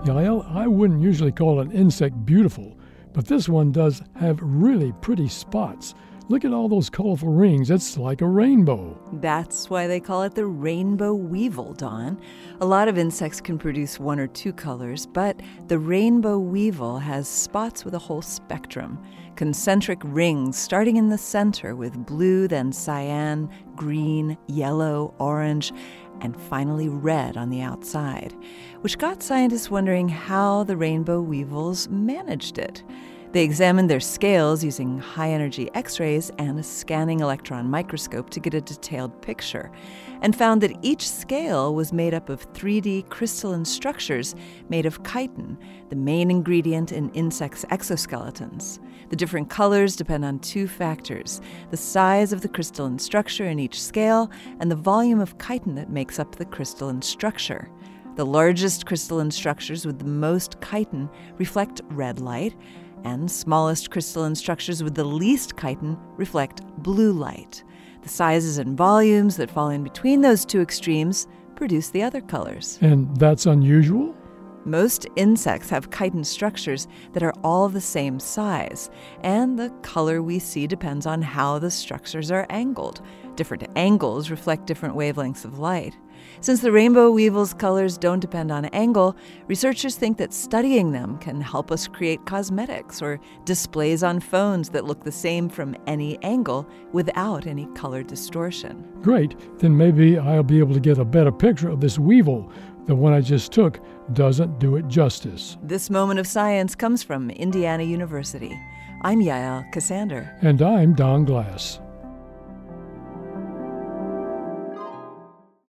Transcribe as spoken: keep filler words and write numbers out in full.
Yael, I wouldn't usually call an insect beautiful, but this one does have really pretty spots. Look at all those colorful rings. It's like a rainbow. That's why they call it the rainbow weevil, Don. A lot of insects can produce one or two colors, but the rainbow weevil has spots with a whole spectrum. Concentric rings starting in the center with blue, then cyan, green, yellow, orange, and finally red on the outside, which got scientists wondering how the rainbow weevils managed it. They examined their scales using high-energy X-rays and a scanning electron microscope to get a detailed picture, and found that each scale was made up of three D crystalline structures made of chitin, the main ingredient in insects' exoskeletons. The different colors depend on two factors: the size of the crystalline structure in each scale and the volume of chitin that makes up the crystalline structure. The largest crystalline structures with the most chitin reflect red light, and smallest crystalline structures with the least chitin reflect blue light. The sizes and volumes that fall in between those two extremes produce the other colors. And that's unusual? Most insects have chitin structures that are all the same size, and the color we see depends on how the structures are angled. Different angles reflect different wavelengths of light. Since the rainbow weevil's colors don't depend on angle, researchers think that studying them can help us create cosmetics or displays on phones that look the same from any angle without any color distortion. Great. Then maybe I'll be able to get a better picture of this weevil. The one I just took doesn't do it justice. This moment of science comes from Indiana University. I'm Yael Cassander. And I'm Don Glass.